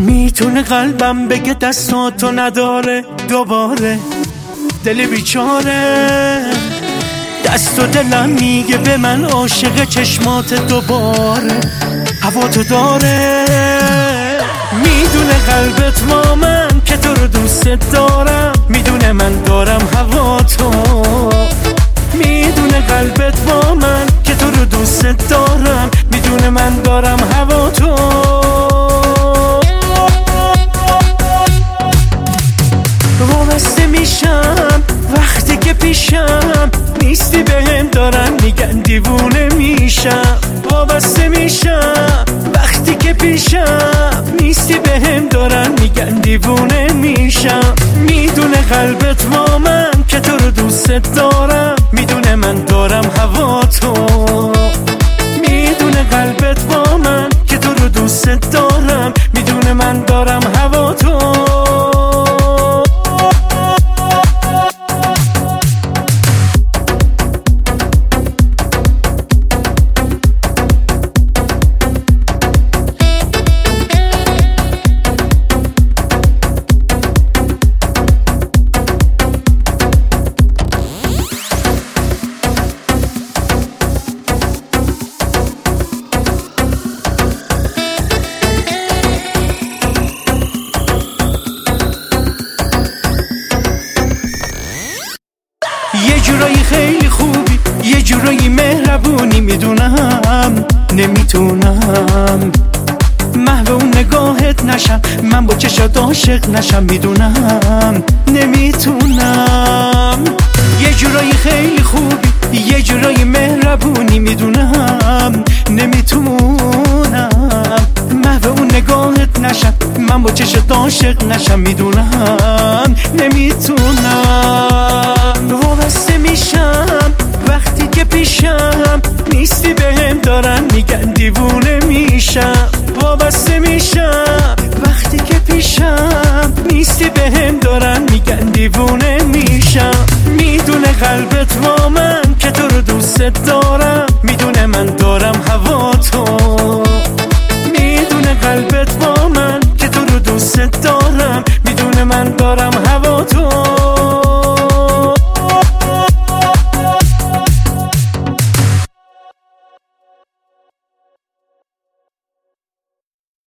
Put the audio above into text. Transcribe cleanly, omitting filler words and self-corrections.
میتونه قلبم بگه دستاتو نداره دوباره، دل بیچاره دست و دلم میگه به من عاشق چشمات دوباره، هوا تو داره. میدونه قلبت با من که تو رو دوست دارم، میدونه من دارم هوا تو. میدونه قلبت با من که تو رو دوست دارم، میدونه من دارم هوا تو. وابسته میشم وقتی که پیشم نیستی، بهم دارن میگن دیوونه میشم. وابسته میشم وقتی که پیشم نیستی، بهم دارن میگن دیوونه میشم. میدونه قلبت با من که تو رو دوست دارم، میدونه من دارم هوا تو. میدونه قلبت با من که تو رو دوست دارم، میدونه من دارم هوا تو. یه جورایی خیلی خوبی، یه جورایی مهربونی، میدونم نمیتونم محو اون نگاهت نشم، من با چشات عاشق نشم، میدونم نمیتونم. یه جورایی خیلی خوبی، یه جورایی مهربونی، میدونم نمیتونم محو اون نگاهت نشم، من با چشات عاشق نشم، میدونم نمیتونم. وابسته میشم وقتی که پیشم نیستی، بهم دارن میگن دیوونه میشم. وابسته میشم وقتی که پیشم نیستی، بهم دارن میگن دیوونه میشم. میدونه قلبت با من که تو رو دوست دارم، میدونه من دارم هوا تو. میدونه قلبت با من که تو رو دوست دارم، میدونه من دارم هوا تو.